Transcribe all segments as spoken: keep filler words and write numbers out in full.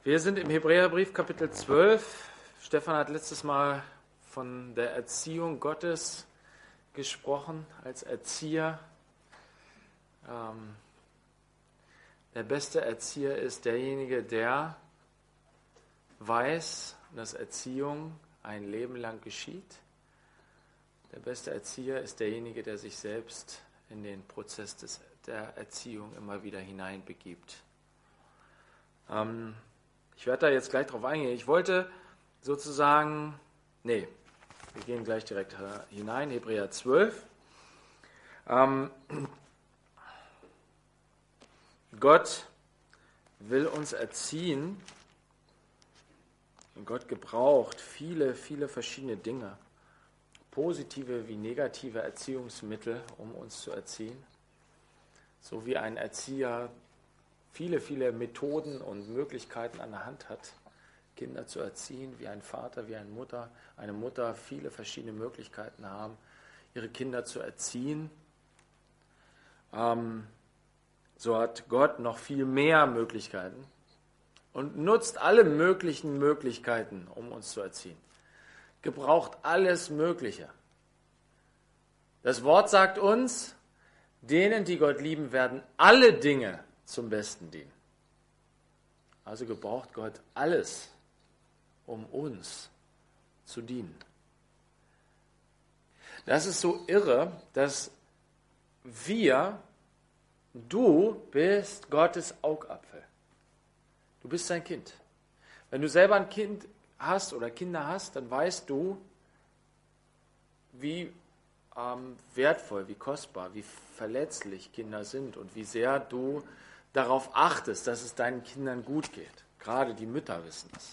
Wir sind im Hebräerbrief Kapitel zwölf. Stefan hat letztes Mal von der Erziehung Gottes gesprochen, als Erzieher. Ähm, der beste Erzieher ist derjenige, der weiß, dass Erziehung ein Leben lang geschieht. Der beste Erzieher ist derjenige, der sich selbst in den Prozess des, der Erziehung immer wieder hineinbegibt. Ähm, ich werde da jetzt gleich drauf eingehen. Ich wollte sozusagen, nee, wir gehen gleich direkt hinein, Hebräer zwölf. Ähm, Gott will uns erziehen und Gott gebraucht viele, viele verschiedene Dinge, positive wie negative Erziehungsmittel, um uns zu erziehen. So wie ein Erzieher viele, viele Methoden und Möglichkeiten an der Hand hat, Kinder zu erziehen, wie ein Vater, wie eine Mutter, eine Mutter viele verschiedene Möglichkeiten haben, ihre Kinder zu erziehen. Ähm, so hat Gott noch viel mehr Möglichkeiten und nutzt alle möglichen Möglichkeiten, um uns zu erziehen. Gebraucht alles Mögliche. Das Wort sagt uns, denen, die Gott lieben, werden alle Dinge zum Besten dienen. Also gebraucht Gott alles, um uns zu dienen. Das ist so irre, dass wir, du bist Gottes Augapfel. Du bist sein Kind. Wenn du selber ein Kind hast oder Kinder hast, dann weißt du, wie ähm, wertvoll, wie kostbar, wie verletzlich Kinder sind und wie sehr du darauf achtest, dass es deinen Kindern gut geht. Gerade die Mütter wissen es.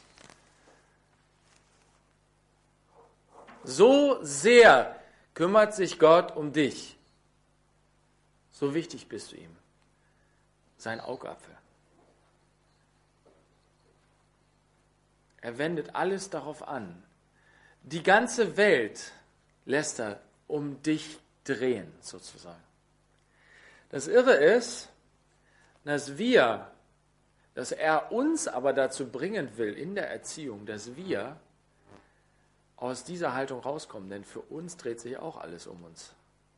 So sehr kümmert sich Gott um dich. So wichtig bist du ihm. Sein Augapfel. Er wendet alles darauf an. Die ganze Welt lässt er um dich drehen, sozusagen. Das Irre ist, dass wir, dass er uns aber dazu bringen will in der Erziehung, dass wir aus dieser Haltung rauskommen, denn für uns dreht sich auch alles um uns.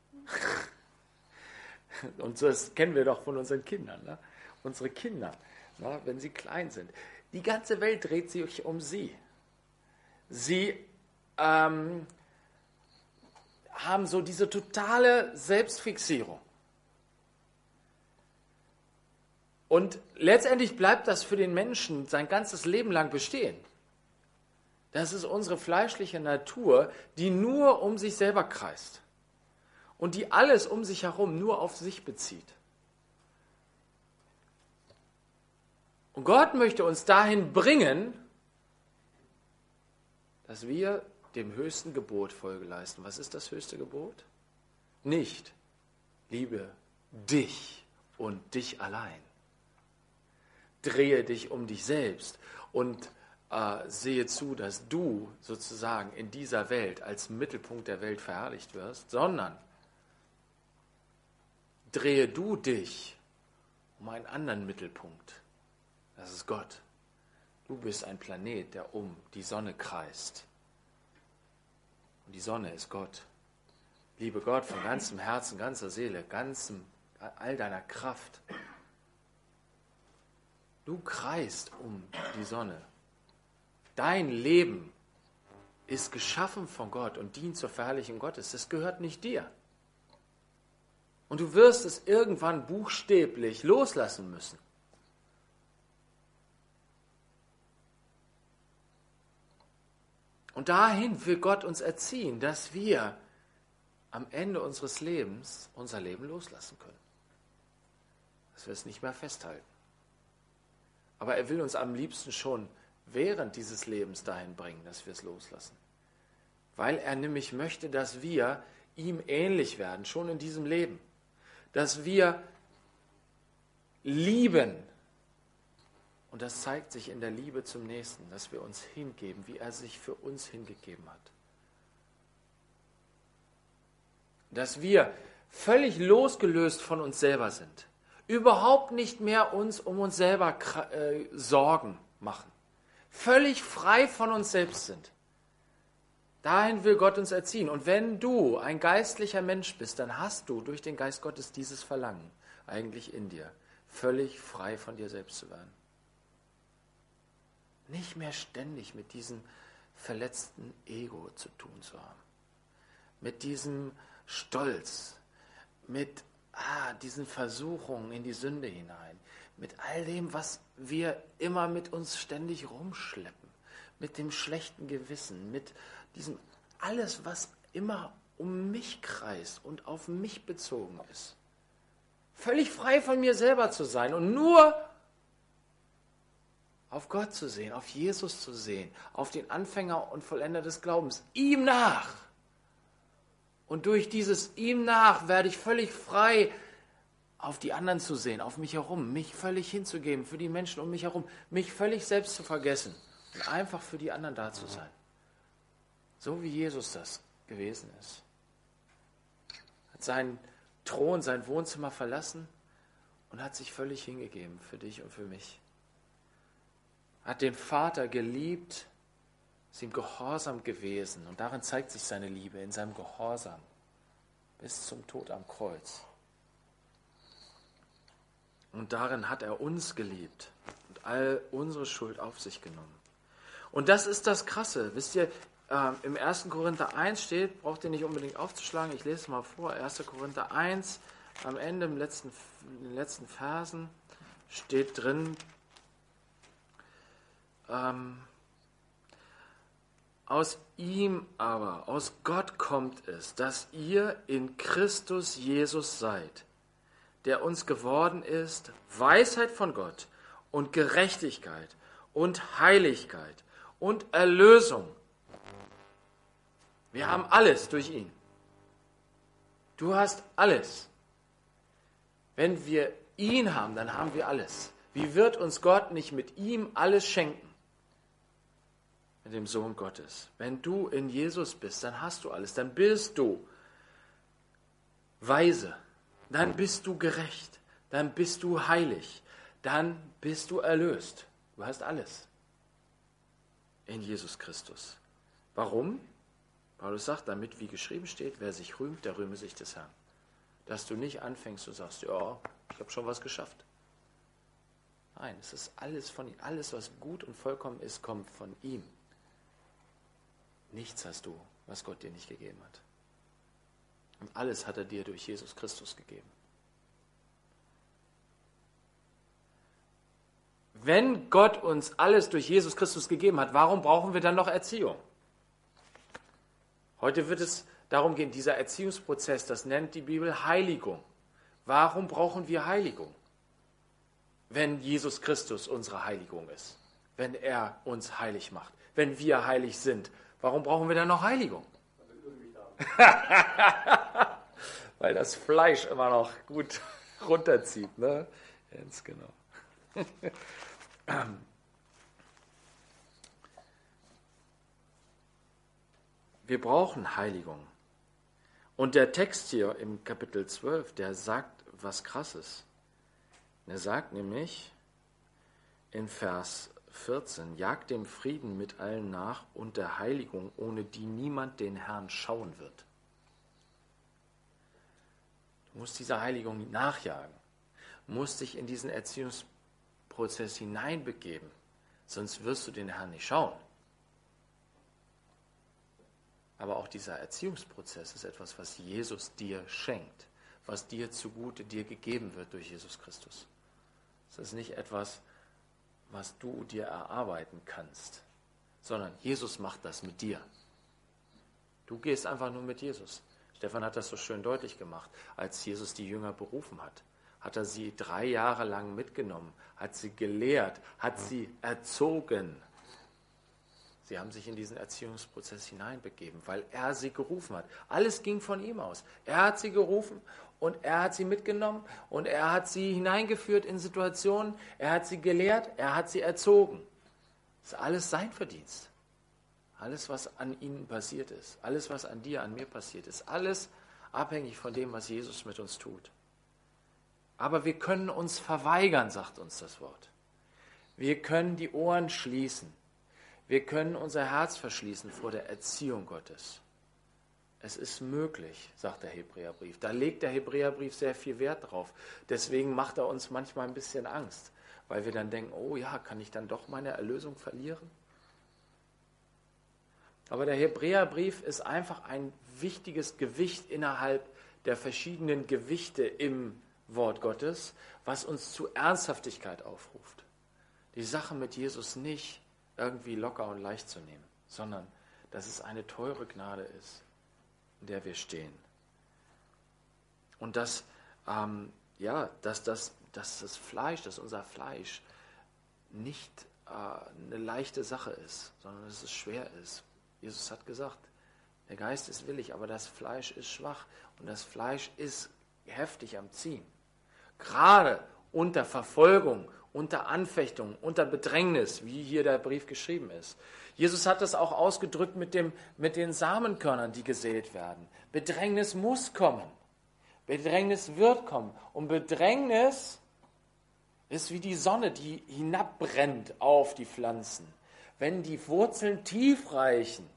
Und das kennen wir doch von unseren Kindern. Ne? Unsere Kinder, ne, wenn sie klein sind. Die ganze Welt dreht sich um sie. Sie ähm, haben so diese totale Selbstfixierung. Und letztendlich bleibt das für den Menschen sein ganzes Leben lang bestehen. Das ist unsere fleischliche Natur, die nur um sich selber kreist und die alles um sich herum nur auf sich bezieht. Und Gott möchte uns dahin bringen, dass wir dem höchsten Gebot Folge leisten. Was ist das höchste Gebot? Nicht, liebe dich und dich allein. Drehe dich um dich selbst und äh, sehe zu, dass du sozusagen in dieser Welt als Mittelpunkt der Welt verherrlicht wirst, sondern drehe du dich um einen anderen Mittelpunkt. Das ist Gott. Du bist ein Planet, der um die Sonne kreist. Und die Sonne ist Gott. Liebe Gott von ganzem Herzen, ganzer Seele, ganzem, all deiner Kraft. Du kreist um die Sonne. Dein Leben ist geschaffen von Gott und dient zur Verherrlichung Gottes. Das gehört nicht dir. Und du wirst es irgendwann buchstäblich loslassen müssen. Und dahin will Gott uns erziehen, dass wir am Ende unseres Lebens unser Leben loslassen können. Dass wir es nicht mehr festhalten. Aber er will uns am liebsten schon während dieses Lebens dahin bringen, dass wir es loslassen. Weil er nämlich möchte, dass wir ihm ähnlich werden, schon in diesem Leben. Dass wir lieben. Und das zeigt sich in der Liebe zum Nächsten, dass wir uns hingeben, wie er sich für uns hingegeben hat. Dass wir völlig losgelöst von uns selber sind. Überhaupt nicht mehr uns um uns selber äh, Sorgen machen. Völlig frei von uns selbst sind. Dahin will Gott uns erziehen. Und wenn du ein geistlicher Mensch bist, dann hast du durch den Geist Gottes dieses Verlangen eigentlich in dir, völlig frei von dir selbst zu werden. Nicht mehr ständig mit diesem verletzten Ego zu tun zu haben. Mit diesem Stolz, mit ah, diesen Versuchungen in die Sünde hinein, mit all dem, was wir immer mit uns ständig rumschleppen, mit dem schlechten Gewissen, mit diesem alles, was immer um mich kreist und auf mich bezogen ist. Völlig frei von mir selber zu sein und nur auf Gott zu sehen, auf Jesus zu sehen, auf den Anfänger und Vollender des Glaubens, ihm nach. Und durch dieses ihm nach werde ich völlig frei, auf die anderen zu sehen, auf mich herum, mich völlig hinzugeben für die Menschen um mich herum, mich völlig selbst zu vergessen und einfach für die anderen da zu sein. So wie Jesus das gewesen ist. Hat seinen Thron, sein Wohnzimmer verlassen und hat sich völlig hingegeben für dich und für mich. Hat den Vater geliebt, ist ihm gehorsam gewesen und darin zeigt sich seine Liebe, in seinem Gehorsam bis zum Tod am Kreuz. Und darin hat er uns geliebt und all unsere Schuld auf sich genommen. Und das ist das Krasse. Wisst ihr, äh, im ersten Korinther eins steht, braucht ihr nicht unbedingt aufzuschlagen, ich lese es mal vor, erster Korinther eins, am Ende, im letzten, in den letzten Versen, steht drin, ähm, aus ihm aber, aus Gott kommt es, dass ihr in Christus Jesus seid, der uns geworden ist, Weisheit von Gott und Gerechtigkeit und Heiligkeit und Erlösung. Wir haben alles durch ihn. Du hast alles. Wenn wir ihn haben, dann haben wir alles. Wie wird uns Gott nicht mit ihm alles schenken? Mit dem Sohn Gottes. Wenn du in Jesus bist, dann hast du alles. Dann bist du weise. Dann bist du gerecht, dann bist du heilig, dann bist du erlöst. Du hast alles in Jesus Christus. Warum? Paulus sagt damit, wie geschrieben steht, wer sich rühmt, der rühme sich des Herrn. Dass du nicht anfängst und sagst, ja, ich habe schon was geschafft. Nein, es ist alles von ihm. Alles, was gut und vollkommen ist, kommt von ihm. Nichts hast du, was Gott dir nicht gegeben hat. Und alles hat er dir durch Jesus Christus gegeben. Wenn Gott uns alles durch Jesus Christus gegeben hat, warum brauchen wir dann noch Erziehung? Heute wird es darum gehen, dieser Erziehungsprozess, das nennt die Bibel Heiligung. Warum brauchen wir Heiligung? Wenn Jesus Christus unsere Heiligung ist, wenn er uns heilig macht, wenn wir heilig sind, warum brauchen wir dann noch Heiligung? Weil das Fleisch immer noch gut runterzieht, ne? Ganz genau. Wir brauchen Heiligung. Und der Text hier im Kapitel zwölf, der sagt was Krasses. Er sagt nämlich in Vers vierzehn, jagt dem Frieden mit allen nach und der Heiligung, ohne die niemand den Herrn schauen wird. Du musst dieser Heiligung nachjagen, du musst dich in diesen Erziehungsprozess hineinbegeben, sonst wirst du den Herrn nicht schauen. Aber auch dieser Erziehungsprozess ist etwas, was Jesus dir schenkt, was dir zugute dir gegeben wird durch Jesus Christus. Es ist nicht etwas, was du dir erarbeiten kannst, sondern Jesus macht das mit dir. Du gehst einfach nur mit Jesus. Stefan hat das so schön deutlich gemacht. Als Jesus die Jünger berufen hat, hat er sie drei Jahre lang mitgenommen, hat sie gelehrt, hat sie erzogen. Sie haben sich in diesen Erziehungsprozess hineinbegeben, weil er sie gerufen hat. Alles ging von ihm aus. Er hat sie gerufen und er hat sie mitgenommen und er hat sie hineingeführt in Situationen, er hat sie gelehrt, er hat sie erzogen. Das ist alles sein Verdienst. Alles, was an ihnen passiert ist, alles, was an dir, an mir passiert ist, alles abhängig von dem, was Jesus mit uns tut. Aber wir können uns verweigern, sagt uns das Wort. Wir können die Ohren schließen. Wir können unser Herz verschließen vor der Erziehung Gottes. Es ist möglich, sagt der Hebräerbrief. Da legt der Hebräerbrief sehr viel Wert drauf. Deswegen macht er uns manchmal ein bisschen Angst, weil wir dann denken, oh ja, kann ich dann doch meine Erlösung verlieren? Aber der Hebräerbrief ist einfach ein wichtiges Gewicht innerhalb der verschiedenen Gewichte im Wort Gottes, was uns zu Ernsthaftigkeit aufruft. Die Sache mit Jesus nicht irgendwie locker und leicht zu nehmen, sondern dass es eine teure Gnade ist, in der wir stehen. Und dass, ähm, ja, dass, das, dass das Fleisch, dass unser Fleisch nicht äh, eine leichte Sache ist, sondern dass es schwer ist. Jesus hat gesagt, der Geist ist willig, aber das Fleisch ist schwach und das Fleisch ist heftig am Ziehen. Gerade unter Verfolgung, unter Anfechtung, unter Bedrängnis, wie hier der Brief geschrieben ist. Jesus hat das auch ausgedrückt mit, dem, mit den Samenkörnern, die gesät werden. Bedrängnis muss kommen. Bedrängnis wird kommen. Und Bedrängnis ist wie die Sonne, die hinabbrennt auf die Pflanzen. Wenn die Wurzeln tief reichen,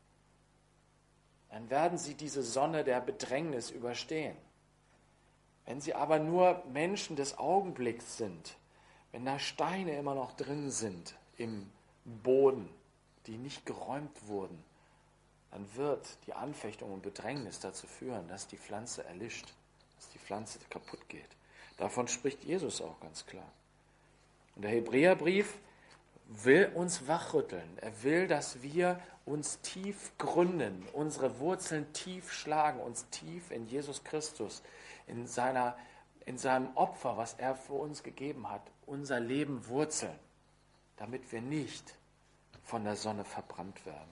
dann werden sie diese Sonne der Bedrängnis überstehen. Wenn sie aber nur Menschen des Augenblicks sind, wenn da Steine immer noch drin sind im Boden, die nicht geräumt wurden, dann wird die Anfechtung und Bedrängnis dazu führen, dass die Pflanze erlischt, dass die Pflanze kaputt geht. Davon spricht Jesus auch ganz klar. Und der Hebräerbrief will uns wachrütteln. Er will, dass wir uns tief gründen, unsere Wurzeln tief schlagen, uns tief in Jesus Christus, in, seiner, in seinem Opfer, was er für uns gegeben hat, unser Leben wurzeln, damit wir nicht von der Sonne verbrannt werden.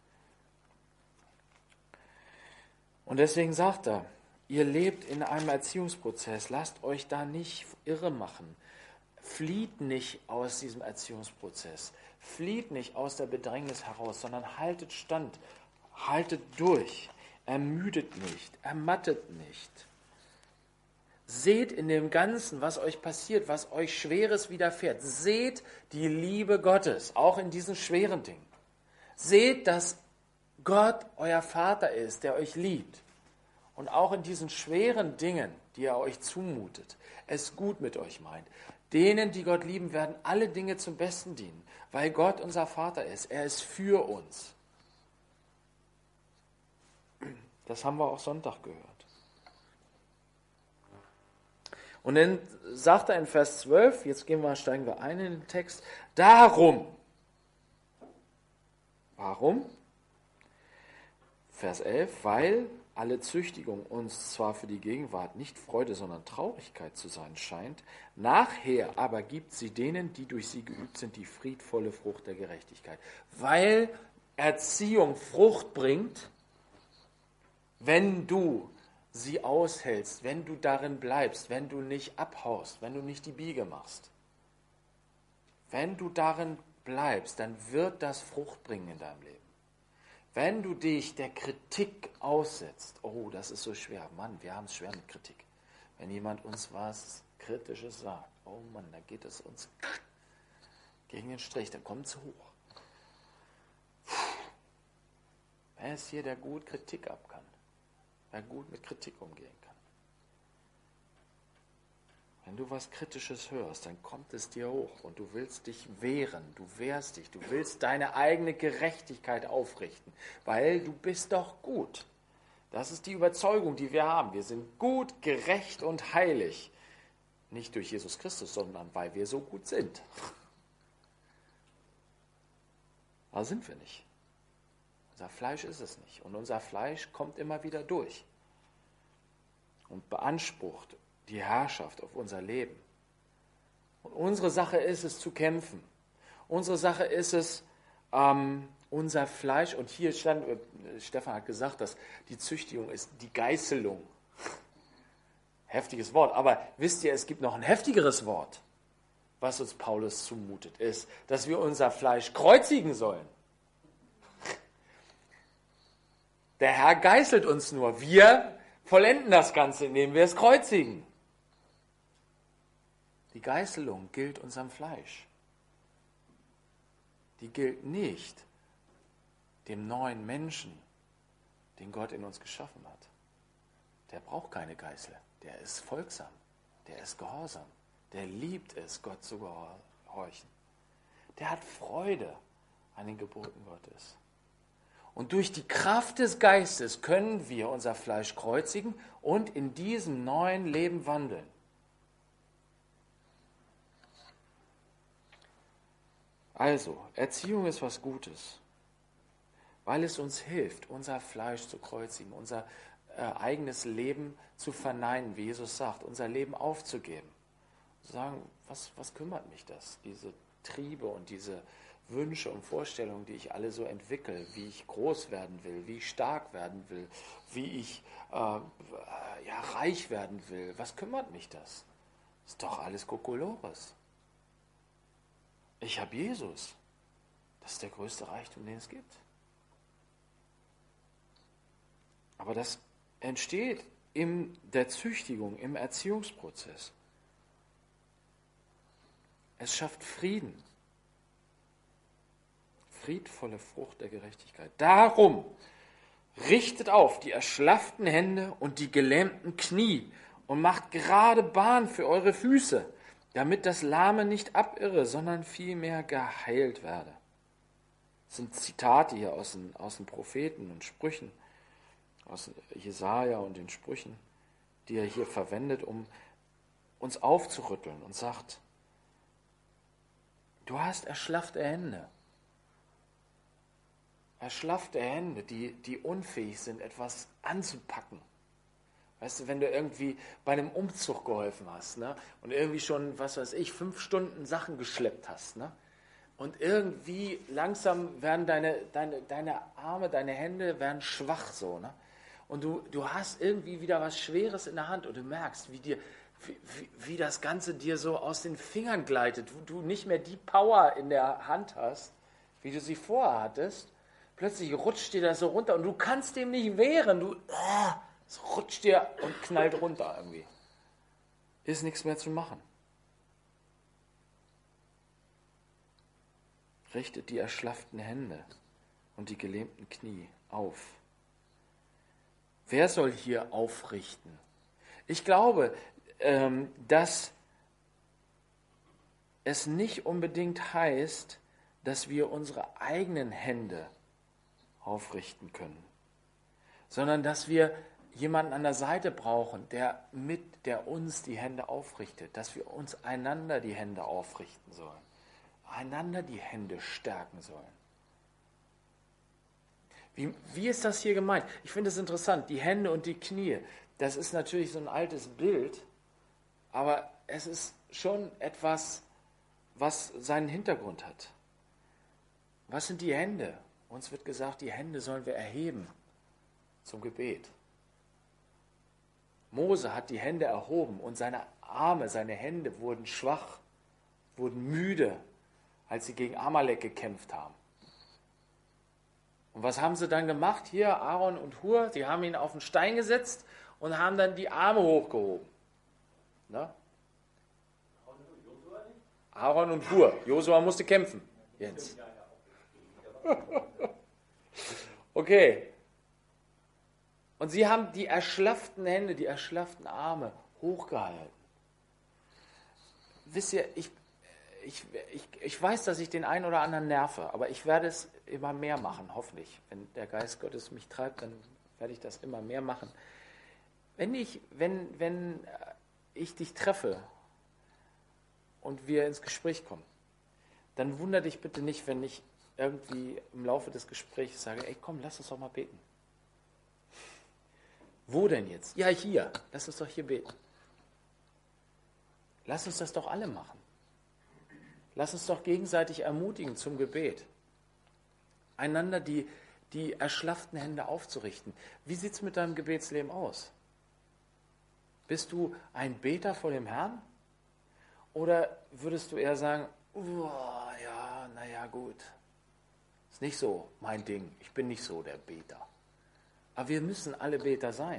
Und deswegen sagt er, ihr lebt in einem Erziehungsprozess, lasst euch da nicht irre machen. Flieht nicht aus diesem Erziehungsprozess, flieht nicht aus der Bedrängnis heraus, sondern haltet stand, haltet durch, ermüdet nicht, ermattet nicht. Seht in dem Ganzen, was euch passiert, was euch Schweres widerfährt. Seht die Liebe Gottes, auch in diesen schweren Dingen. Seht, dass Gott euer Vater ist, der euch liebt. Und auch in diesen schweren Dingen, die er euch zumutet, es gut mit euch meint. Denen, die Gott lieben, werden alle Dinge zum Besten dienen, weil Gott unser Vater ist. Er ist für uns. Das haben wir auch Sonntag gehört. Und dann sagt er in Vers zwölf, jetzt gehen wir, steigen wir ein in den Text, darum. Warum? Vers elf, weil alle Züchtigung uns zwar für die Gegenwart nicht Freude, sondern Traurigkeit zu sein scheint, nachher aber gibt sie denen, die durch sie geübt sind, die friedvolle Frucht der Gerechtigkeit. Weil Erziehung Frucht bringt, wenn du sie aushältst, wenn du darin bleibst, wenn du nicht abhaust, wenn du nicht die Biege machst. Wenn du darin bleibst, dann wird das Frucht bringen in deinem Leben. Wenn du dich der Kritik aussetzt, oh, das ist so schwer, Mann, wir haben es schwer mit Kritik. Wenn jemand uns was Kritisches sagt, oh Mann, da geht es uns gegen den Strich, dann kommt es hoch. Wer ist hier, der gut Kritik ab kann? Wer gut mit Kritik umgehen kann? Wenn du was Kritisches hörst, dann kommt es dir hoch und du willst dich wehren, du wehrst dich, du willst deine eigene Gerechtigkeit aufrichten, weil du bist doch gut. Das ist die Überzeugung, die wir haben. Wir sind gut, gerecht und heilig. Nicht durch Jesus Christus, sondern weil wir so gut sind. Aber sind wir nicht. Unser Fleisch ist es nicht. Und unser Fleisch kommt immer wieder durch und beansprucht die Herrschaft auf unser Leben. Und unsere Sache ist es zu kämpfen. Unsere Sache ist es, ähm, unser Fleisch, und hier stand, äh, Stefan hat gesagt, dass die Züchtigung ist die Geißelung. Heftiges Wort, aber wisst ihr, es gibt noch ein heftigeres Wort, was uns Paulus zumutet, ist, dass wir unser Fleisch kreuzigen sollen. Der Herr geißelt uns nur. Wir vollenden das Ganze, indem wir es kreuzigen. Die Geißelung gilt unserem Fleisch. die gilt nicht dem neuen Menschen, den Gott in uns geschaffen hat. Der braucht keine Geißel. Der ist folgsam. Der ist gehorsam. Der liebt es, Gott zu gehorchen. Der hat Freude an den Geboten Gottes. Und durch die Kraft des Geistes können wir unser Fleisch kreuzigen und in diesem neuen Leben wandeln. Also, Erziehung ist was Gutes, weil es uns hilft, unser Fleisch zu kreuzigen, unser äh, eigenes Leben zu verneinen, wie Jesus sagt, unser Leben aufzugeben. Sagen, was, was kümmert mich das? Diese Triebe und diese Wünsche und Vorstellungen, die ich alle so entwickle, wie ich groß werden will, wie ich stark werden will, wie ich äh, ja, reich werden will. Was kümmert mich das? Ist doch alles Kokolores. Ich habe Jesus. Das ist der größte Reichtum, den es gibt. Aber das entsteht in der Züchtigung, im Erziehungsprozess. Es schafft Frieden. Friedvolle Frucht der Gerechtigkeit. Darum richtet auf die erschlafften Hände und die gelähmten Knie und macht gerade Bahn für eure Füße, damit das Lahme nicht abirre, sondern vielmehr geheilt werde. Das sind Zitate hier aus den, aus den Propheten und Sprüchen, aus Jesaja und den Sprüchen, die er hier verwendet, um uns aufzurütteln und sagt, du hast erschlaffte Hände. Erschlaffte Hände, die, die unfähig sind, etwas anzupacken. Weißt du, wenn du irgendwie bei einem Umzug geholfen hast, ne, und irgendwie schon, was weiß ich, fünf Stunden Sachen geschleppt hast, ne, und irgendwie langsam werden deine, deine, deine Arme, deine Hände werden schwach so, ne, und du, du hast irgendwie wieder was Schweres in der Hand und du merkst, wie dir, wie, wie, wie das Ganze dir so aus den Fingern gleitet, wo du nicht mehr die Power in der Hand hast, wie du sie vorher hattest. Plötzlich rutscht dir das so runter und du kannst dem nicht wehren. Du, äh, es rutscht dir und knallt runter irgendwie. Ist nichts mehr zu machen. Richtet die erschlafften Hände und die gelähmten Knie auf. Wer soll hier aufrichten? Ich glaube, ähm, dass es nicht unbedingt heißt, dass wir unsere eigenen Hände aufrichten können, sondern dass wir jemanden an der Seite brauchen, der mit, der uns die Hände aufrichtet, dass wir uns einander die Hände aufrichten sollen, einander die Hände stärken sollen. Wie, wie ist das hier gemeint? Ich finde es interessant, die Hände und die Knie, das ist natürlich so ein altes Bild, aber es ist schon etwas, was seinen Hintergrund hat. Was sind die Hände? Uns wird gesagt, die Hände sollen wir erheben zum Gebet. Mose hat die Hände erhoben und seine Arme, seine Hände wurden schwach, wurden müde, als sie gegen Amalek gekämpft haben. Und was haben sie dann gemacht? Hier, Aaron und Hur, sie haben ihn auf den Stein gesetzt und haben dann die Arme hochgehoben. Na? Aaron und Hur. Josua musste kämpfen. Jens. Okay. Und sie haben die erschlafften Hände, die erschlafften Arme hochgehalten. Wisst ihr, ich, ich, ich, ich weiß, dass ich den einen oder anderen nerve, aber ich werde es immer mehr machen, hoffentlich. Wenn der Geist Gottes mich treibt, dann werde ich das immer mehr machen. Wenn ich, wenn, wenn ich dich treffe und wir ins Gespräch kommen, dann wundere dich bitte nicht, wenn ich irgendwie im Laufe des Gesprächs sage, ey komm, lass uns doch mal beten. Wo denn jetzt? Ja, hier. Lass uns doch hier beten. Lass uns das doch alle machen. Lass uns doch gegenseitig ermutigen zum Gebet. Einander die, die erschlafften Hände aufzurichten. Wie sieht es mit deinem Gebetsleben aus? Bist du ein Beter vor dem Herrn? Oder würdest du eher sagen, oh, ja, naja, gut. Ist nicht so mein Ding. Ich bin nicht so der Beter. Aber wir müssen alle Beter sein.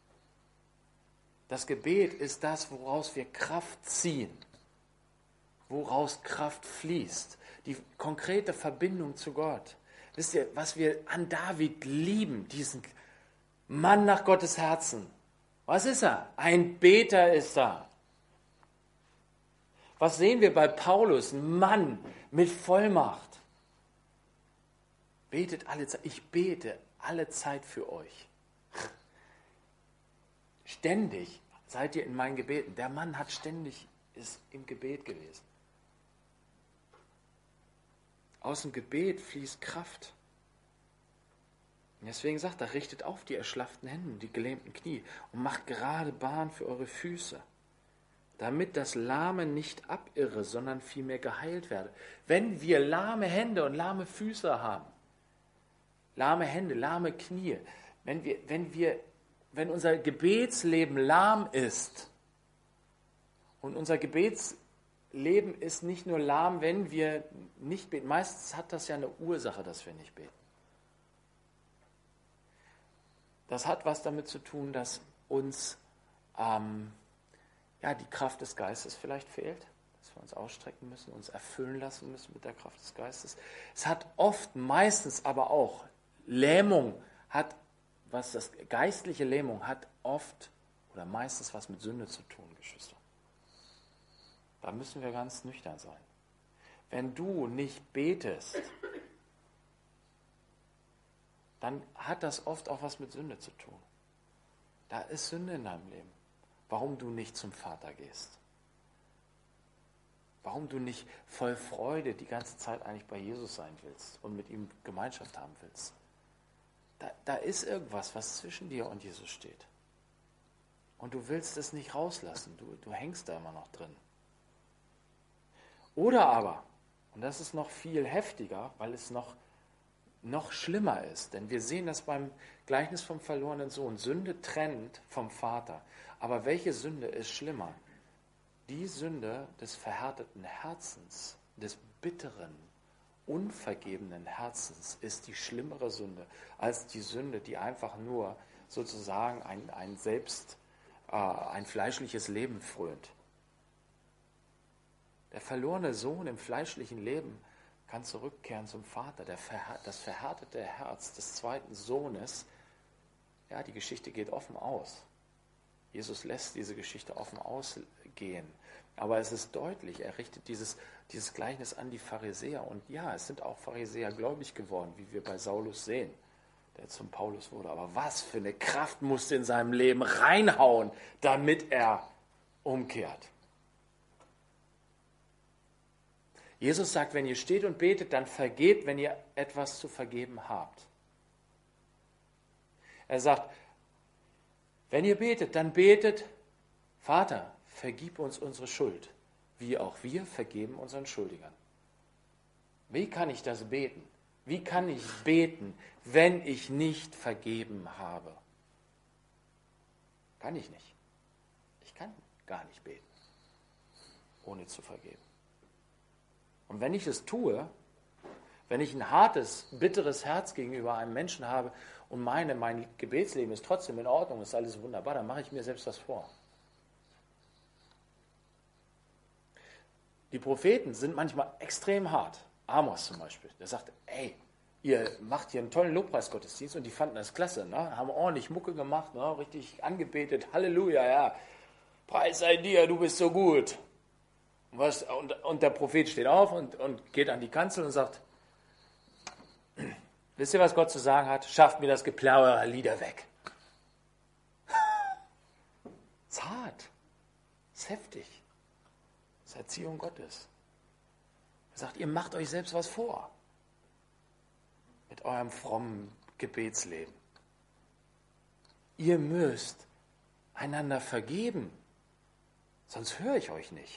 Das Gebet ist das, woraus wir Kraft ziehen. woraus Kraft fließt. Die konkrete Verbindung zu Gott. Wisst ihr, was wir an David lieben, diesen Mann nach Gottes Herzen. Was ist er? Ein Beter ist er. Was sehen wir bei Paulus? Ein Mann mit Vollmacht. Betet alle Zeit. Ich bete alle Zeit für euch. Ständig seid ihr in meinen Gebeten. Der Mann hat ständig ist im Gebet gewesen. Aus dem Gebet fließt Kraft. Und deswegen sagt er, richtet auf die erschlafften Hände und die gelähmten Knie und macht gerade Bahn für eure Füße, damit das Lahme nicht abirre, sondern vielmehr geheilt werde. Wenn wir lahme Hände und lahme Füße haben, lahme Hände, lahme Knie, wenn wir, wenn wir, wenn unser Gebetsleben lahm ist, und unser Gebetsleben ist nicht nur lahm, wenn wir nicht beten. Meistens hat das ja eine Ursache, dass wir nicht beten. Das hat was damit zu tun, dass uns ähm, ja, die Kraft des Geistes vielleicht fehlt, dass wir uns ausstrecken müssen, uns erfüllen lassen müssen mit der Kraft des Geistes. Es hat oft, meistens aber auch, Lähmung hat, was das geistliche Lähmung hat oft oder meistens was mit Sünde zu tun, Geschwister. Da müssen wir ganz nüchtern sein. Wenn du nicht betest, dann hat das oft auch was mit Sünde zu tun. Da ist Sünde in deinem Leben. Warum du nicht zum Vater gehst. Warum du nicht voll Freude die ganze Zeit eigentlich bei Jesus sein willst und mit ihm Gemeinschaft haben willst. Da, da ist irgendwas, was zwischen dir und Jesus steht. Und du willst es nicht rauslassen. Du, du hängst da immer noch drin. Oder aber, und das ist noch viel heftiger, weil es noch, noch schlimmer ist, denn wir sehen das beim Gleichnis vom verlorenen Sohn. Sünde trennt vom Vater. Aber welche Sünde ist schlimmer? Die Sünde des verhärteten Herzens, des bitteren, unvergebenen Herzens ist die schlimmere Sünde als die Sünde, die einfach nur sozusagen ein, ein selbst, äh, ein fleischliches Leben frönt. Der verlorene Sohn im fleischlichen Leben kann zurückkehren zum Vater. Der verhär, das verhärtete Herz des zweiten Sohnes, ja, die Geschichte geht offen aus. Jesus lässt diese Geschichte offen ausgehen. Aber es ist deutlich, er richtet dieses, dieses Gleichnis an die Pharisäer. Und ja, es sind auch Pharisäer gläubig geworden, wie wir bei Saulus sehen, der zum Paulus wurde. Aber was für eine Kraft musste in seinem Leben reinhauen, damit er umkehrt. Jesus sagt, wenn ihr steht und betet, dann vergebt, wenn ihr etwas zu vergeben habt. Er sagt, wenn ihr betet, dann betet, Vater, vergib uns unsere Schuld, wie auch wir vergeben unseren Schuldigern. Wie kann ich das beten? Wie kann ich beten, wenn ich nicht vergeben habe? Kann ich nicht. Ich kann gar nicht beten, ohne zu vergeben. Und wenn ich es tue, wenn ich ein hartes, bitteres Herz gegenüber einem Menschen habe und meine, mein Gebetsleben ist trotzdem in Ordnung, ist alles wunderbar, dann mache ich mir selbst was vor. Die Propheten sind manchmal extrem hart. Amos zum Beispiel, der sagt, ey, ihr macht hier einen tollen Lobpreisgottesdienst und die fanden das klasse, ne? Haben ordentlich Mucke gemacht, ne? Richtig angebetet, Halleluja, ja, Preis sei dir, du bist so gut. Und, was, und, und der Prophet steht auf und, und geht an die Kanzel und sagt, wisst ihr, was Gott zu sagen hat? Schafft mir das Geplauder eurer Lieder weg. Das ist hart, das ist heftig. Das ist Erziehung Gottes. Er sagt, ihr macht euch selbst was vor mit eurem frommen Gebetsleben. Ihr müsst einander vergeben, sonst höre ich euch nicht.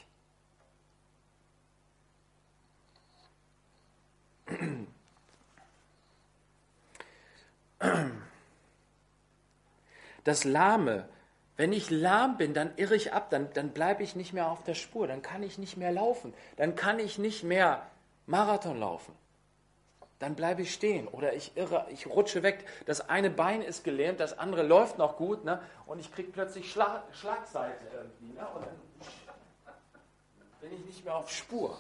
Das Lahme, wenn ich lahm bin, dann irre ich ab, dann, dann bleibe ich nicht mehr auf der Spur, dann kann ich nicht mehr laufen, dann kann ich nicht mehr Marathon laufen. Dann bleibe ich stehen oder ich irre, ich rutsche weg. Das eine Bein ist gelähmt, das andere läuft noch gut, ne? Und ich kriege plötzlich Schlag, Schlagseite irgendwie. Ne? Und dann bin ich nicht mehr auf Spur.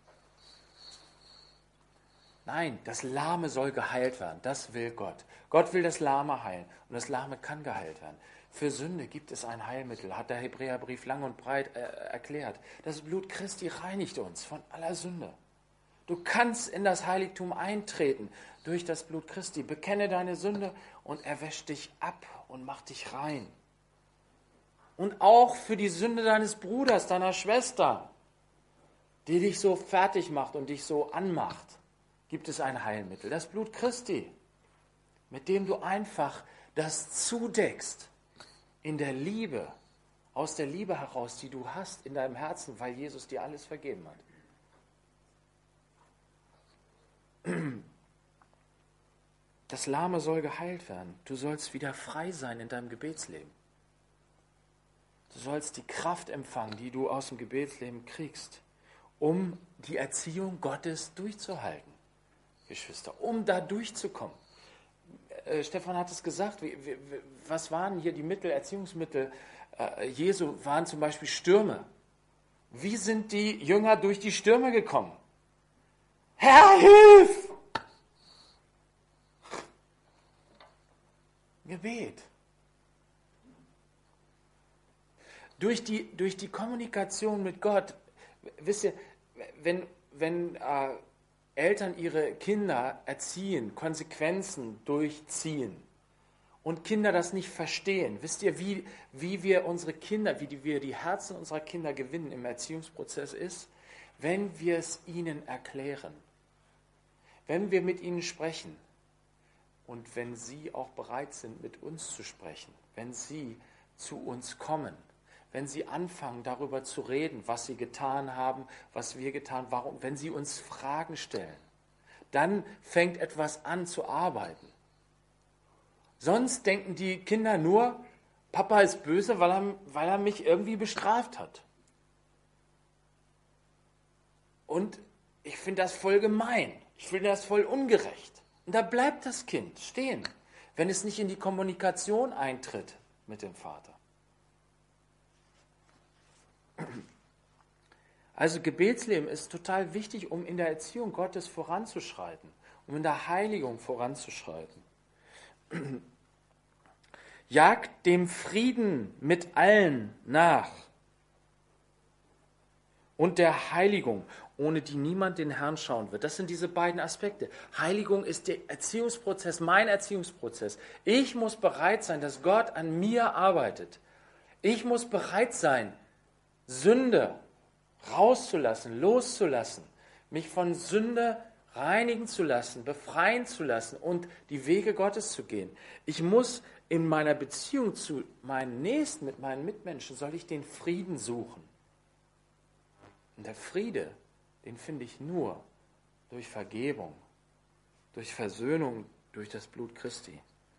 Nein, das Lahme soll geheilt werden. Das will Gott. Gott will das Lahme heilen. Und das Lahme kann geheilt werden. Für Sünde gibt es ein Heilmittel, hat der Hebräerbrief lang und breit äh, erklärt. Das Blut Christi reinigt uns von aller Sünde. Du kannst in das Heiligtum eintreten durch das Blut Christi. Bekenne deine Sünde und er wäscht dich ab und macht dich rein. Und auch für die Sünde deines Bruders, deiner Schwester, die dich so fertig macht und dich so anmacht, gibt es ein Heilmittel, das Blut Christi, mit dem du einfach das zudeckst in der Liebe, aus der Liebe heraus, die du hast in deinem Herzen, weil Jesus dir alles vergeben hat. Das Lahme soll geheilt werden. Du sollst wieder frei sein in deinem Gebetsleben. Du sollst die Kraft empfangen, die du aus dem Gebetsleben kriegst, um die Erziehung Gottes durchzuhalten. Geschwister, um da durchzukommen. Äh, Stefan hat es gesagt, wie, wie, was waren hier die Mittel, Erziehungsmittel äh, Jesu, waren zum Beispiel Stürme. Wie sind die Jünger durch die Stürme gekommen? Herr, hilf! Gebet. Durch die, durch die Kommunikation mit Gott, wisst ihr, wenn, wenn äh, Eltern ihre Kinder erziehen, Konsequenzen durchziehen und Kinder das nicht verstehen, wisst ihr, wie, wie wir unsere Kinder, wie die, wir die Herzen unserer Kinder gewinnen im Erziehungsprozess ist? Wenn wir es ihnen erklären, wenn wir mit ihnen sprechen und wenn sie auch bereit sind, mit uns zu sprechen, wenn sie zu uns kommen, wenn sie anfangen, darüber zu reden, was sie getan haben, was wir getan haben, warum, wenn sie uns Fragen stellen, dann fängt etwas an zu arbeiten. Sonst denken die Kinder nur, Papa ist böse, weil er, weil er mich irgendwie bestraft hat. Und ich finde das voll gemein, ich finde das voll ungerecht. Und da bleibt das Kind stehen, wenn es nicht in die Kommunikation eintritt mit dem Vater. Also Gebetsleben ist total wichtig, um in der Erziehung Gottes voranzuschreiten, um in der Heiligung voranzuschreiten. Jagt dem Frieden mit allen nach und der Heiligung, ohne die niemand den Herrn schauen wird. Das sind diese beiden Aspekte. Heiligung ist der Erziehungsprozess, mein Erziehungsprozess. Ich muss bereit sein, dass Gott an mir arbeitet. Ich muss bereit sein, Sünde rauszulassen, loszulassen, mich von Sünde reinigen zu lassen, befreien zu lassen und die Wege Gottes zu gehen. Ich muss in meiner Beziehung zu meinen Nächsten, mit meinen Mitmenschen, soll ich den Frieden suchen. Und der Friede, den finde ich nur durch Vergebung, durch Versöhnung, durch das Blut Christi.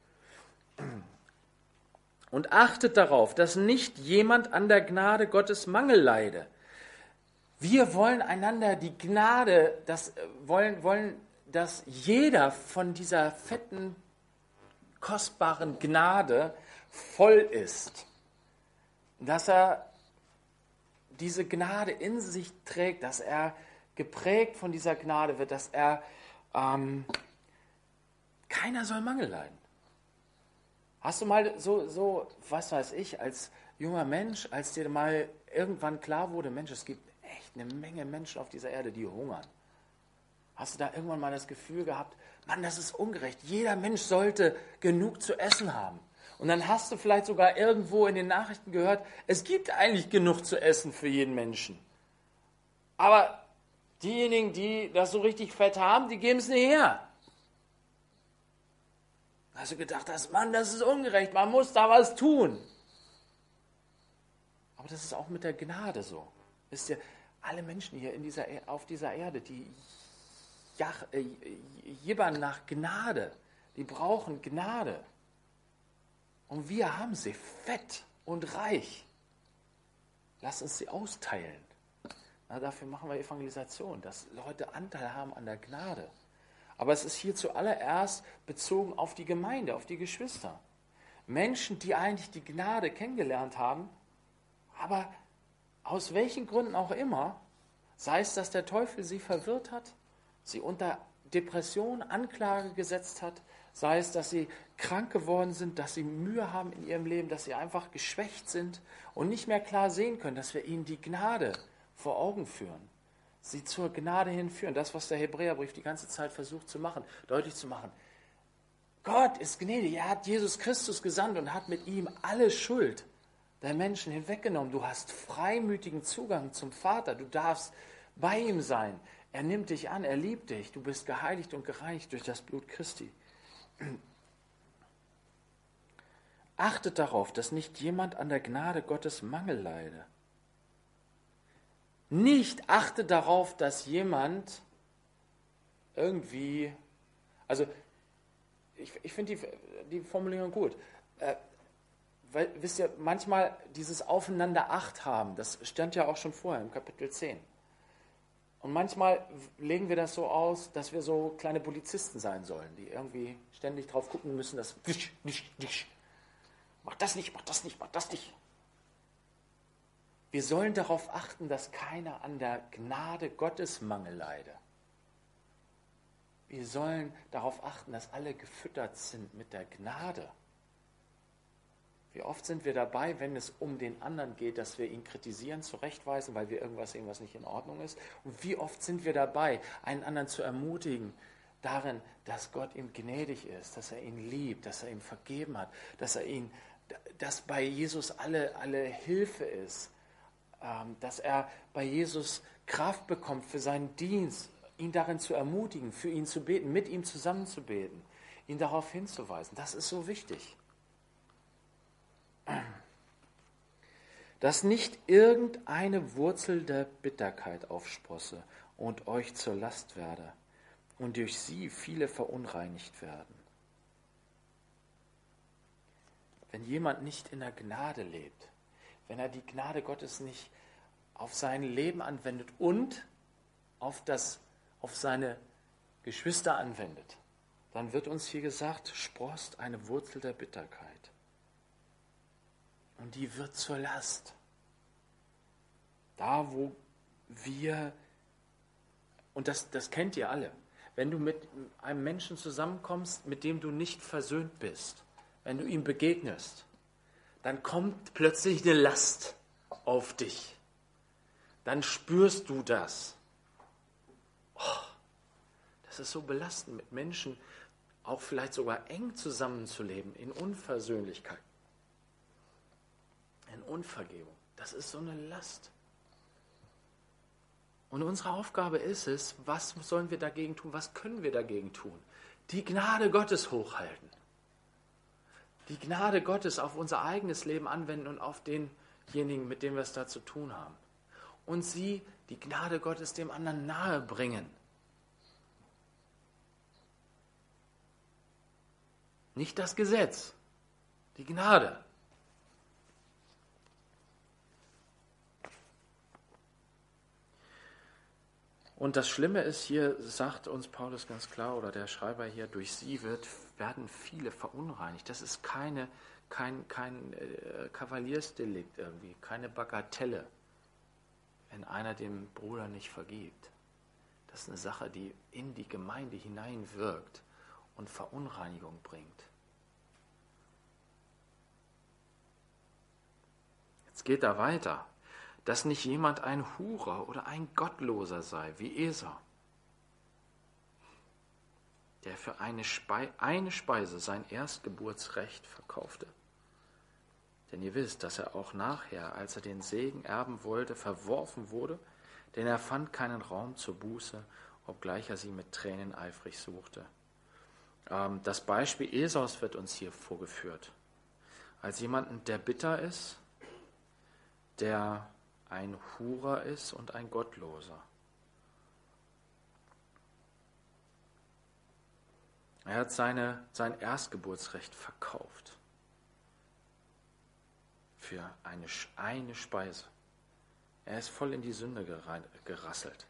Und achtet darauf, dass nicht jemand an der Gnade Gottes Mangel leide. Wir wollen einander die Gnade, das, wollen, wollen, dass jeder von dieser fetten, kostbaren Gnade voll ist. Dass er diese Gnade in sich trägt, dass er geprägt von dieser Gnade wird, dass er, ähm, keiner soll Mangel leiden. Hast du mal so, so, was weiß ich, als junger Mensch, als dir mal irgendwann klar wurde, Mensch, es gibt echt eine Menge Menschen auf dieser Erde, die hungern. Hast du da irgendwann mal das Gefühl gehabt, Mann, das ist ungerecht. Jeder Mensch sollte genug zu essen haben. Und dann hast du vielleicht sogar irgendwo in den Nachrichten gehört, es gibt eigentlich genug zu essen für jeden Menschen. Aber diejenigen, die das so richtig fett haben, die geben es nicht her. Hast du gedacht, das, Mann, das ist ungerecht, man muss da was tun. Aber das ist auch mit der Gnade so. Wisst ihr, alle Menschen hier in dieser, auf dieser Erde, die jibbern nach Gnade, die brauchen Gnade. Und wir haben sie fett und reich. Lass uns sie austeilen. Na, dafür machen wir Evangelisation, dass Leute Anteil haben an der Gnade. Aber es ist hier zuallererst bezogen auf die Gemeinde, auf die Geschwister. Menschen, die eigentlich die Gnade kennengelernt haben, aber aus welchen Gründen auch immer Sei es, dass der Teufel sie verwirrt hat, sie unter Depression, Anklage gesetzt hat, sei es, dass sie krank geworden sind, dass sie Mühe haben in ihrem Leben, dass sie einfach geschwächt sind und nicht mehr klar sehen können, dass wir ihnen die Gnade vor Augen führen, sie zur Gnade hinführen. Das, was der Hebräerbrief die ganze Zeit versucht zu machen, deutlich zu machen. Gott ist gnädig, er hat Jesus Christus gesandt und hat mit ihm alle Schuld der Menschen hinweggenommen. Du hast freimütigen Zugang zum Vater, du darfst bei ihm sein. Er nimmt dich an, er liebt dich, du bist geheiligt und gereinigt durch das Blut Christi. Achtet darauf, dass nicht jemand an der Gnade Gottes Mangel leide. Nicht achtet darauf, dass jemand irgendwie, also ich, ich finde die, die Formulierung gut, äh, weil, wisst ihr, manchmal dieses Aufeinander Acht haben, das stand ja auch schon vorher im Kapitel zehn. Und manchmal legen wir das so aus, dass wir so kleine Polizisten sein sollen, die irgendwie ständig drauf gucken müssen, dass wisch, wisch, wisch. Mach das nicht, mach das nicht, mach das nicht. Wir sollen darauf achten, dass keiner an der Gnade Gottes Mangel leide. Wir sollen darauf achten, dass alle gefüttert sind mit der Gnade. Wie oft sind wir dabei, wenn es um den anderen geht, dass wir ihn kritisieren, zurechtweisen, weil wir irgendwas sehen, was nicht in Ordnung ist? Und wie oft sind wir dabei, einen anderen zu ermutigen, darin, dass Gott ihm gnädig ist, dass er ihn liebt, dass er ihm vergeben hat, dass er ihn, dass bei Jesus alle, alle Hilfe ist, dass er bei Jesus Kraft bekommt für seinen Dienst, ihn darin zu ermutigen, für ihn zu beten, mit ihm zusammen zu beten, ihn darauf hinzuweisen. Das ist so wichtig. Dass nicht irgendeine Wurzel der Bitterkeit aufsprosse und euch zur Last werde und durch sie viele verunreinigt werden. Wenn jemand nicht in der Gnade lebt, wenn er die Gnade Gottes nicht auf sein Leben anwendet und auf, das, auf seine Geschwister anwendet, dann wird uns hier gesagt, sproßt eine Wurzel der Bitterkeit. Und die wird zur Last. Da, wo wir, und das, das kennt ihr alle, wenn du mit einem Menschen zusammenkommst, mit dem du nicht versöhnt bist, wenn du ihm begegnest, dann kommt plötzlich eine Last auf dich. Dann spürst du das. Oh, das ist so belastend, mit Menschen auch vielleicht sogar eng zusammenzuleben, in Unversöhnlichkeit. In Unvergebung. Das ist so eine Last. Und unsere Aufgabe ist es, was sollen wir dagegen tun? Was können wir dagegen tun? Die Gnade Gottes hochhalten. Die Gnade Gottes auf unser eigenes Leben anwenden und auf denjenigen, mit dem wir es da zu tun haben. Und sie, die Gnade Gottes, dem anderen nahe bringen. Nicht das Gesetz, die Gnade. Und das Schlimme ist, hier sagt uns Paulus ganz klar, oder der Schreiber hier, durch sie wird, werden viele verunreinigt. Das ist keine, kein, kein äh, Kavaliersdelikt irgendwie, keine Bagatelle, wenn einer dem Bruder nicht vergibt. Das ist eine Sache, die in die Gemeinde hineinwirkt und Verunreinigung bringt. Jetzt geht er weiter. Dass nicht jemand ein Hurer oder ein Gottloser sei, wie Esau, der für eine, Spe- eine Speise sein Erstgeburtsrecht verkaufte. Denn ihr wisst, dass er auch nachher, als er den Segen erben wollte, verworfen wurde, denn er fand keinen Raum zur Buße, obgleich er sie mit Tränen eifrig suchte. Ähm, das Beispiel Esaus wird uns hier vorgeführt, als jemanden, der bitter ist, der ein Hurer ist und ein Gottloser. Er hat seine, sein Erstgeburtsrecht verkauft für eine, eine Speise. Er ist voll in die Sünde gerasselt.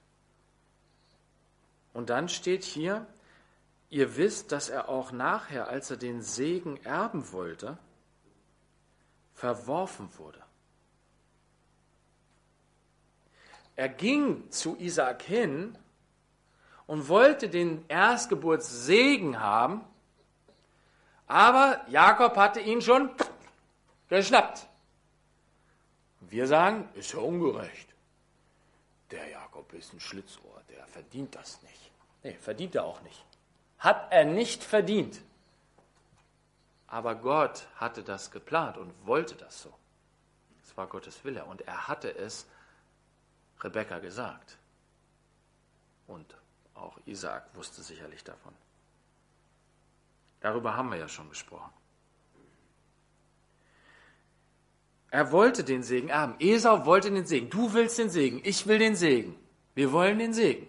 Und dann steht hier, ihr wisst, dass er auch nachher, als er den Segen erben wollte, verworfen wurde. Er ging zu Isaak hin und wollte den Erstgeburtssegen haben, aber Jakob hatte ihn schon geschnappt. Wir sagen, ist ja ungerecht. Der Jakob ist ein Schlitzohr, der verdient das nicht. Nee, verdient er auch nicht. Hat er nicht verdient. Aber Gott hatte das geplant und wollte das so. Das war Gottes Wille und er hatte es Rebekka gesagt. Und auch Isaak wusste sicherlich davon. Darüber haben wir ja schon gesprochen. Er wollte den Segen haben. Esau wollte den Segen. Du willst den Segen. Ich will den Segen. Wir wollen den Segen.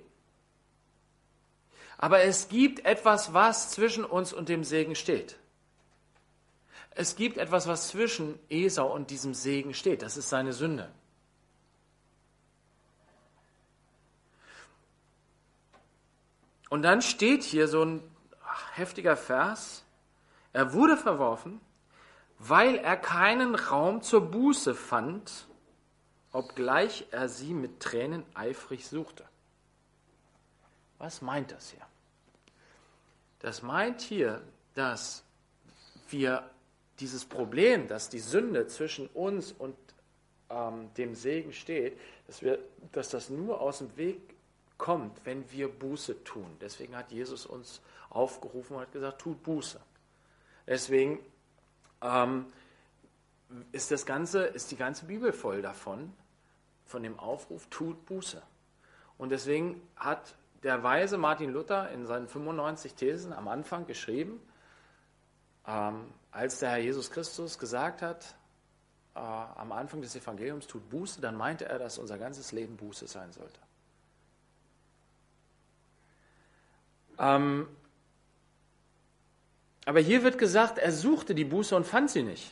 Aber es gibt etwas, was zwischen uns und dem Segen steht. Es gibt etwas, was zwischen Esau und diesem Segen steht. Das ist seine Sünde. Und dann steht hier so ein heftiger Vers. Er wurde verworfen, weil er keinen Raum zur Buße fand, obgleich er sie mit Tränen eifrig suchte. Was meint das hier? Das meint hier, dass wir dieses Problem, dass die Sünde zwischen uns und ähm, dem Segen steht, dass, wir, dass das nur aus dem Weg kommt, wenn wir Buße tun. Deswegen hat Jesus uns aufgerufen und hat gesagt, tut Buße. Deswegen ähm, ist das Ganze, ist die ganze Bibel voll davon, von dem Aufruf, tut Buße. Und deswegen hat der weise Martin Luther in seinen fünfundneunzig Thesen am Anfang geschrieben, ähm, als der Herr Jesus Christus gesagt hat, äh, am Anfang des Evangeliums, tut Buße, dann meinte er, dass unser ganzes Leben Buße sein sollte. Ähm, aber hier wird gesagt, er suchte die Buße und fand sie nicht.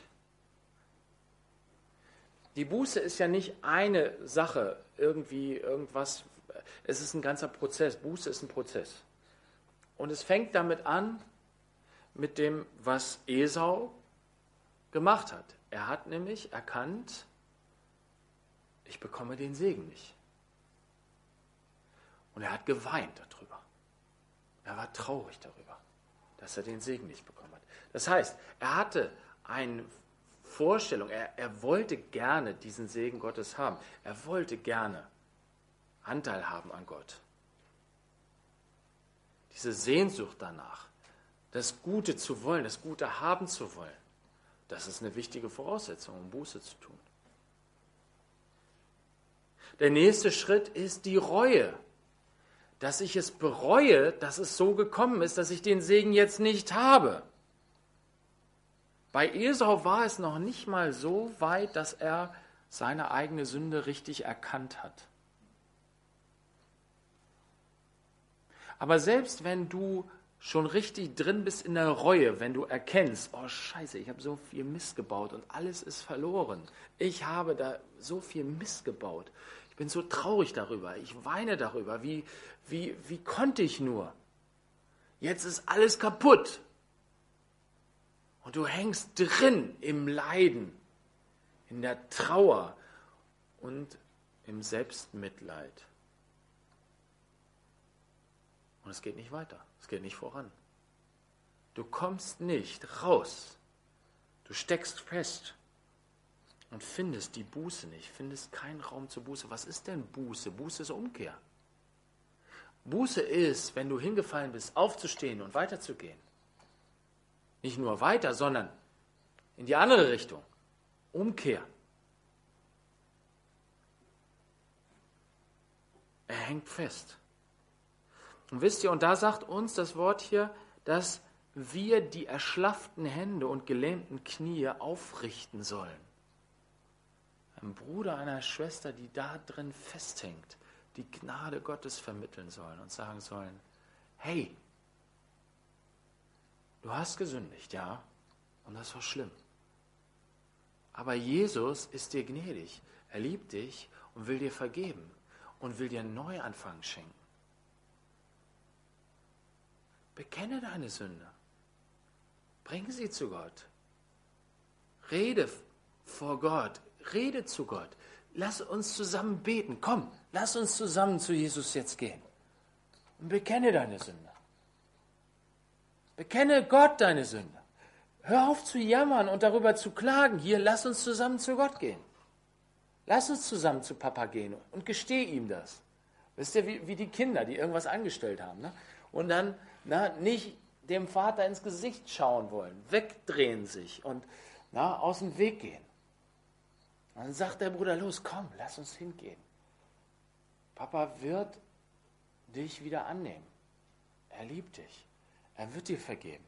Die Buße ist ja nicht eine Sache, irgendwie irgendwas, es ist ein ganzer Prozess. Buße ist ein Prozess. Und es fängt damit an, mit dem, was Esau gemacht hat. Er hat nämlich erkannt, ich bekomme den Segen nicht. Und er hat geweint darüber. Er war traurig darüber, dass er den Segen nicht bekommen hat. Das heißt, er hatte eine Vorstellung, er, er wollte gerne diesen Segen Gottes haben. Er wollte gerne Anteil haben an Gott. Diese Sehnsucht danach, das Gute zu wollen, das Gute haben zu wollen, das ist eine wichtige Voraussetzung, um Buße zu tun. Der nächste Schritt ist die Reue. Dass ich es bereue, dass es so gekommen ist, dass ich den Segen jetzt nicht habe. Bei Esau war es noch nicht mal so weit, dass er seine eigene Sünde richtig erkannt hat. Aber selbst wenn du schon richtig drin bist in der Reue, wenn du erkennst, oh Scheiße, ich habe so viel Mist gebaut und alles ist verloren. Ich habe da so viel Mist gebaut. Ich bin so traurig darüber. Ich weine darüber. Wie, wie, wie konnte ich nur? Jetzt ist alles kaputt. Und du hängst drin im Leiden, in der Trauer und im Selbstmitleid. Und es geht nicht weiter. Es geht nicht voran. Du kommst nicht raus. Du steckst fest. Und findest die Buße nicht, findest keinen Raum zur Buße. Was ist denn Buße? Buße ist Umkehr. Buße ist, wenn du hingefallen bist, aufzustehen und weiterzugehen. Nicht nur weiter, sondern in die andere Richtung. Umkehr. Er hängt fest. Und wisst ihr, und da sagt uns das Wort hier, dass wir die erschlafften Hände und gelähmten Knie aufrichten sollen. Ein Bruder, einer Schwester, die da drin festhängt, die Gnade Gottes vermitteln sollen und sagen sollen, hey, du hast gesündigt, ja, und das war schlimm. Aber Jesus ist dir gnädig, er liebt dich und will dir vergeben und will dir einen Neuanfang schenken. Bekenne deine Sünde, bring sie zu Gott, rede vor Gott, rede zu Gott. lass uns zusammen beten. Komm, lass uns zusammen zu Jesus jetzt gehen. Und bekenne deine Sünde. Bekenne Gott deine Sünde. Hör auf zu jammern und darüber zu klagen. Hier, lass uns zusammen zu Gott gehen. Lass uns zusammen zu Papa gehen und gesteh ihm das. Wisst ihr, wie, wie die Kinder, die irgendwas angestellt haben. Ne? Und dann na, nicht dem Vater ins Gesicht schauen wollen, wegdrehen sich und na, aus dem Weg gehen. Und dann sagt der Bruder, los, komm, lass uns hingehen. Papa wird dich wieder annehmen. Er liebt dich. Er wird dir vergeben.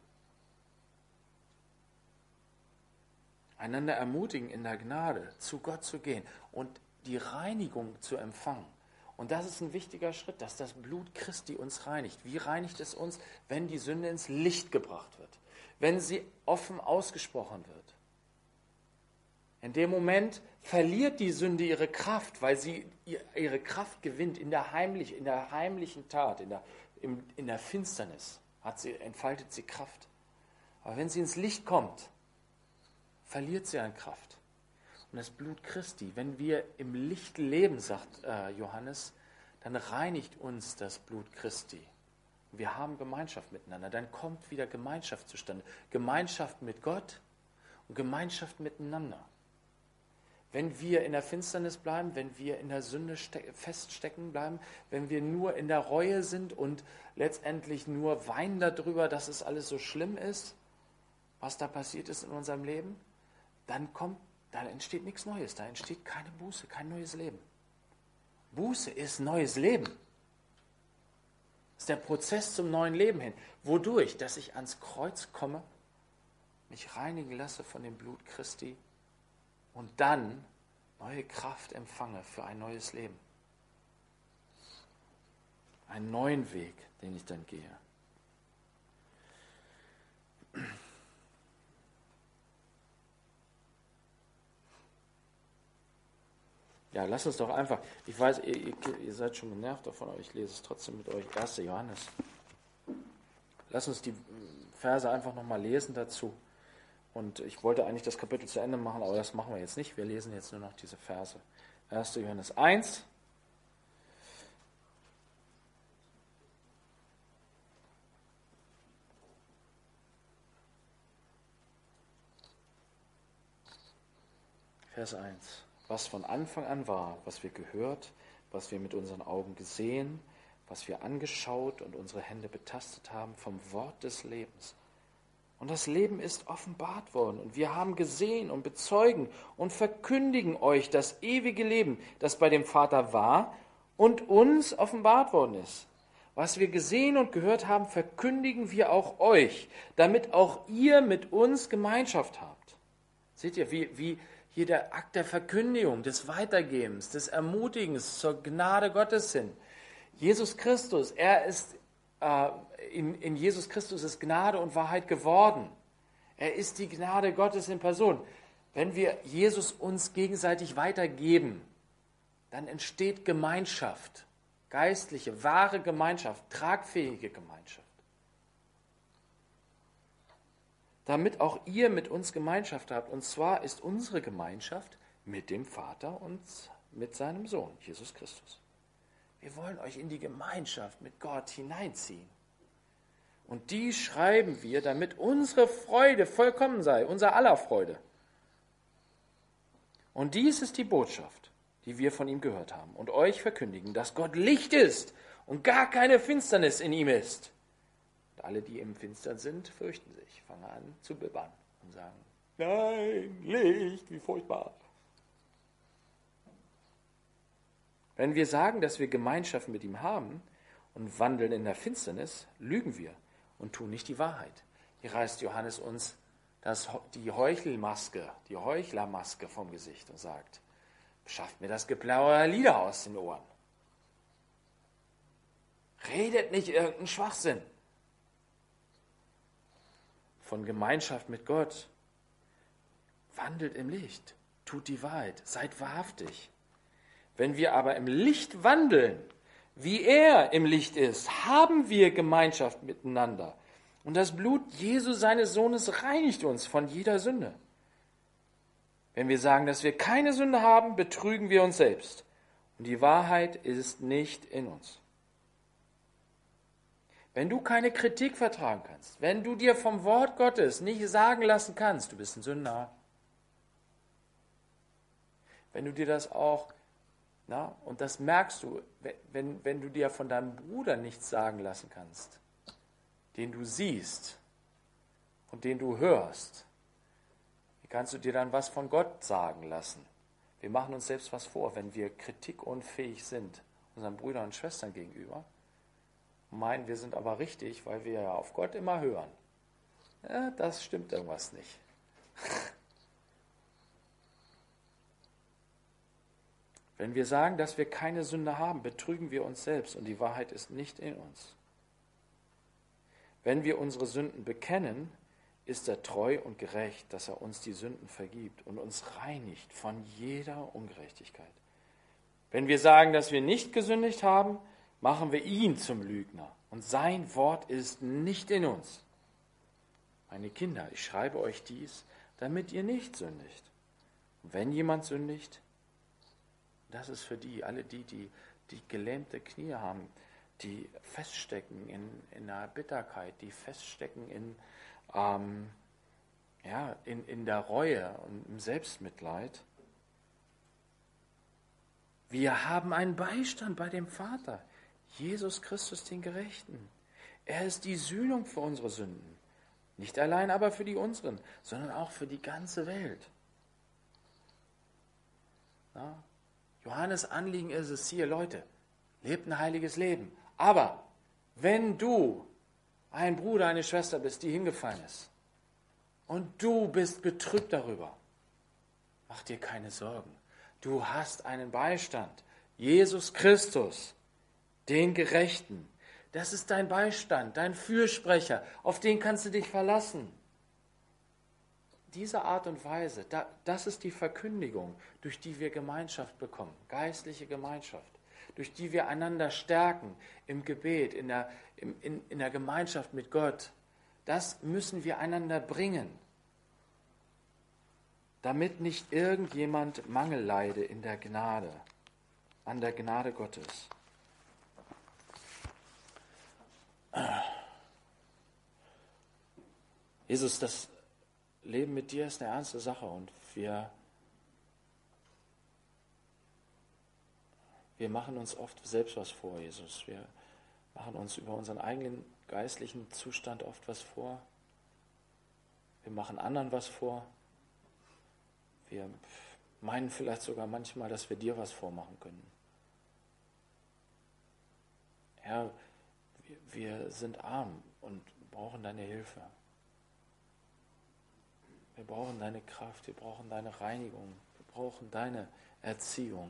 Einander ermutigen, in der Gnade zu Gott zu gehen und die Reinigung zu empfangen. Und das ist ein wichtiger Schritt, dass das Blut Christi uns reinigt. Wie reinigt es uns, wenn die Sünde ins Licht gebracht wird? Wenn sie offen ausgesprochen wird? In dem Moment verliert die Sünde ihre Kraft, weil sie ihre Kraft gewinnt in der, heimlich, in der heimlichen Tat, in der, in, in der Finsternis hat sie, entfaltet sie Kraft. Aber wenn sie ins Licht kommt, verliert sie an Kraft. Und das Blut Christi, wenn wir im Licht leben, sagt äh, Johannes, dann reinigt uns das Blut Christi. Wir haben Gemeinschaft miteinander. Dann kommt wieder Gemeinschaft zustande. Gemeinschaft mit Gott und Gemeinschaft miteinander. Wenn wir in der Finsternis bleiben, wenn wir in der Sünde ste- feststecken bleiben, wenn wir nur in der Reue sind und letztendlich nur weinen darüber, dass es alles so schlimm ist, was da passiert ist in unserem Leben, dann kommt, da entsteht nichts Neues, da entsteht keine Buße, kein neues Leben. Buße ist neues Leben. Das ist der Prozess zum neuen Leben hin. Wodurch? Dass ich ans Kreuz komme, mich reinigen lasse von dem Blut Christi und dann neue Kraft empfange für ein neues Leben. Einen neuen Weg, den ich dann gehe. Ja, lasst uns doch einfach, ich weiß, ihr, ihr, ihr seid schon genervt davon, aber ich lese es trotzdem mit euch. erster Johannes. Lasst uns die Verse einfach nochmal lesen dazu. Und ich wollte eigentlich das Kapitel zu Ende machen, aber das machen wir jetzt nicht. Wir lesen jetzt nur noch diese Verse. erster Johannes eins. Vers eins. Was von Anfang an war, was wir gehört, was wir mit unseren Augen gesehen, was wir angeschaut und unsere Hände betastet haben vom Wort des Lebens. Und das Leben ist offenbart worden und wir haben gesehen und bezeugen und verkündigen euch das ewige Leben, das bei dem Vater war und uns offenbart worden ist. Was wir gesehen und gehört haben, verkündigen wir auch euch, damit auch ihr mit uns Gemeinschaft habt. Seht ihr, wie, wie hier der Akt der Verkündigung, des Weitergebens, des Ermutigens zur Gnade Gottes hin. Jesus Christus, er ist, äh, in, in Jesus Christus ist Gnade und Wahrheit geworden. Er ist die Gnade Gottes in Person. Wenn wir Jesus uns gegenseitig weitergeben, dann entsteht Gemeinschaft, geistliche, wahre Gemeinschaft, tragfähige Gemeinschaft. Damit auch ihr mit uns Gemeinschaft habt. Und zwar ist unsere Gemeinschaft mit dem Vater und mit seinem Sohn, Jesus Christus. Wir wollen euch in die Gemeinschaft mit Gott hineinziehen. Und die schreiben wir, damit unsere Freude vollkommen sei, unser aller Freude. Und dies ist die Botschaft, die wir von ihm gehört haben und euch verkündigen, dass Gott Licht ist und gar keine Finsternis in ihm ist. Und alle, die im Finstern sind, fürchten sich, fangen an zu bibbern und sagen, nein, Licht, wie furchtbar. Wenn wir sagen, dass wir Gemeinschaft mit ihm haben und wandeln in der Finsternis, lügen wir und tun nicht die Wahrheit. Hier reißt Johannes uns das, die Heuchelmaske, die Heuchlermaske vom Gesicht und sagt, schafft mir das Geplauder der Lieder aus den Ohren. Redet nicht irgendeinen Schwachsinn. Von Gemeinschaft mit Gott. Wandelt im Licht, tut die Wahrheit, seid wahrhaftig. Wenn wir aber im Licht wandeln, wie er im Licht ist, haben wir Gemeinschaft miteinander. Und das Blut Jesu, seines Sohnes, reinigt uns von jeder Sünde. Wenn wir sagen, dass wir keine Sünde haben, betrügen wir uns selbst. Und die Wahrheit ist nicht in uns. Wenn du keine Kritik vertragen kannst, wenn du dir vom Wort Gottes nicht sagen lassen kannst, du bist ein Sünder. Wenn du dir das auch, na, und das merkst du, wenn, wenn du dir von deinem Bruder nichts sagen lassen kannst, den du siehst und den du hörst, wie kannst du dir dann was von Gott sagen lassen? Wir machen uns selbst was vor, wenn wir kritikunfähig sind, unseren Brüdern und Schwestern gegenüber, meinen, wir sind aber richtig, weil wir ja auf Gott immer hören. Ja, das stimmt irgendwas nicht. Wenn wir sagen, dass wir keine Sünde haben, betrügen wir uns selbst und die Wahrheit ist nicht in uns. Wenn wir unsere Sünden bekennen, ist er treu und gerecht, dass er uns die Sünden vergibt und uns reinigt von jeder Ungerechtigkeit. Wenn wir sagen, dass wir nicht gesündigt haben, machen wir ihn zum Lügner und sein Wort ist nicht in uns. Meine Kinder, ich schreibe euch dies, damit ihr nicht sündigt. Und wenn jemand sündigt, das ist für die, alle die, die, die gelähmte Knie haben, die feststecken in, in einer Bitterkeit, die feststecken in, ähm, ja, in, in der Reue und im Selbstmitleid. Wir haben einen Beistand bei dem Vater, Jesus Christus, den Gerechten. Er ist die Sühnung für unsere Sünden. Nicht allein aber für die unseren, sondern auch für die ganze Welt. Ja? Johannes' Anliegen ist es hier, Leute, lebt ein heiliges Leben. Aber wenn du ein Bruder, eine Schwester bist, die hingefallen ist, und du bist betrübt darüber, mach dir keine Sorgen. Du hast einen Beistand, Jesus Christus, den Gerechten. Das ist dein Beistand, dein Fürsprecher, auf den kannst du dich verlassen. Diese Art und Weise, das ist die Verkündigung, durch die wir Gemeinschaft bekommen, geistliche Gemeinschaft, durch die wir einander stärken im Gebet, in der, in, in, in der Gemeinschaft mit Gott. Das müssen wir einander bringen, damit nicht irgendjemand Mangel leide in der Gnade, an der Gnade Gottes. Jesus, das Leben mit dir ist eine ernste Sache und wir, wir machen uns oft selbst was vor, Jesus. Wir machen uns über unseren eigenen geistlichen Zustand oft was vor. Wir machen anderen was vor. Wir meinen vielleicht sogar manchmal, dass wir dir was vormachen können. Herr, wir, wir sind arm und brauchen deine Hilfe. Wir brauchen deine Kraft, wir brauchen deine Reinigung, wir brauchen deine Erziehung,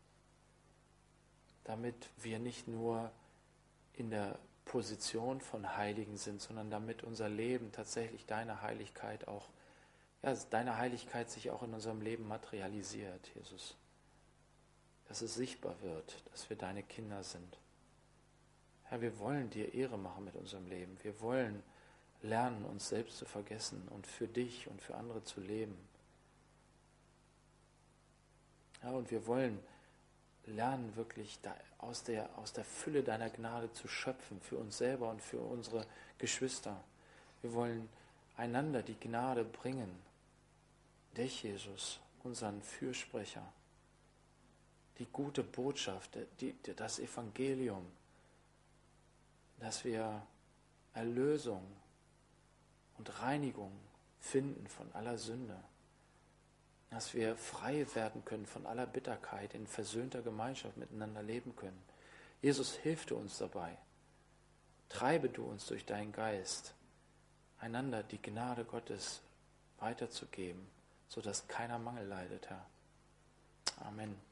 damit wir nicht nur in der Position von Heiligen sind, sondern damit unser Leben tatsächlich deine Heiligkeit auch, ja, deine Heiligkeit sich auch in unserem Leben materialisiert, Jesus. Dass es sichtbar wird, dass wir deine Kinder sind. Herr, wir wollen dir Ehre machen mit unserem Leben. Wir wollen lernen, uns selbst zu vergessen und für dich und für andere zu leben. Ja, und wir wollen lernen, wirklich da aus der, aus der Fülle deiner Gnade zu schöpfen, für uns selber und für unsere Geschwister. Wir wollen einander die Gnade bringen. Dich, Jesus, unseren Fürsprecher. Die gute Botschaft, die, das Evangelium, dass wir Erlösung und Reinigung finden von aller Sünde. Dass wir frei werden können von aller Bitterkeit, in versöhnter Gemeinschaft miteinander leben können. Jesus, hilf du uns dabei. Treibe du uns durch deinen Geist, einander die Gnade Gottes weiterzugeben, sodass keiner Mangel leidet, Herr. Amen.